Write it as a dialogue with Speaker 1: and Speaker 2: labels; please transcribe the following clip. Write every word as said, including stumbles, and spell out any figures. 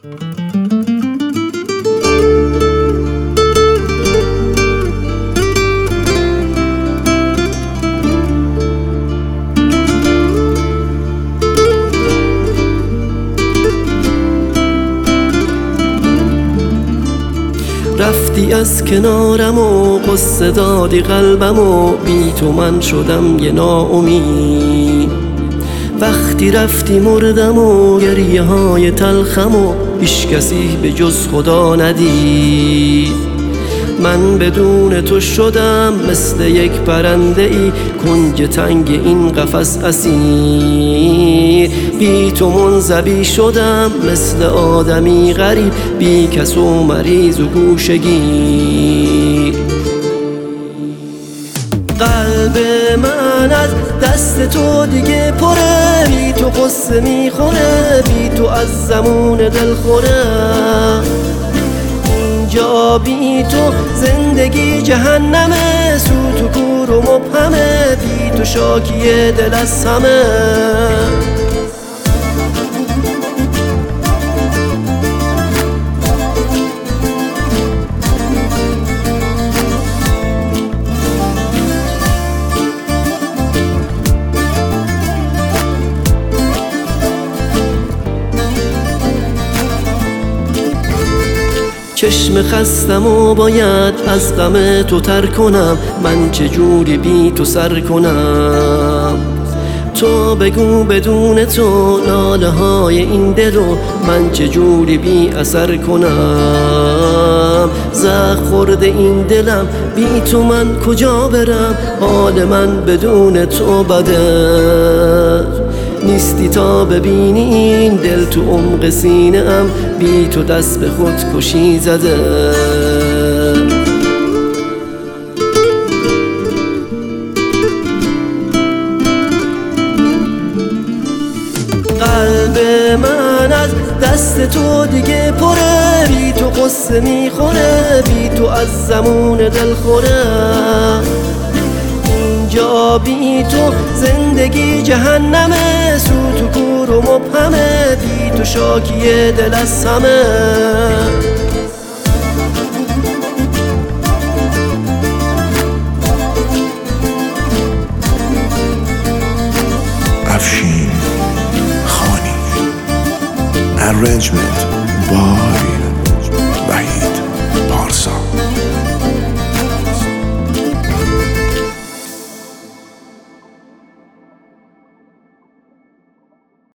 Speaker 1: رفتی از کنارم و قصه دادی قلبم و بی تو من شدم یه ناامید. وقتی رفتی مردم و گریه های تلخم و هیچ کسی به جز خدا ندید. من بدون تو شدم مثل یک پرنده ای کنج تنگ این قفس اسیر. بی تو منزوی شدم مثل آدمی غریب بی کس و مریض و گوشگیر. قلب من از دست تو دیگه پره، بی تو قصه میخوره، بی تو از زمون دل خوره. اینجا بی تو زندگی جهنمه، سوت و کور و مبهمه، بی تو شاکی دل از همه. چشم خستم و باید از غم تو تر کنم، من چجوری بی تو سر کنم. تو بگو بدون تو ناله های این دلو من چجوری بی اثر کنم. زخم خورده این دلم بی تو من کجا برم، حال من بدون تو بده. نیستی تا ببینی این دل تو عمق سینه ام، بی تو دست به خودکشی زده. قلب من از دست تو دیگه پره، بی تو قصه میخوره، بی تو از زمون دل خوره. اینجا بی تو زندگی جهنمه، سوت و کور و مبهمه، بی تو شاکی دل از همه.
Speaker 2: افشین خانی. Arrangement by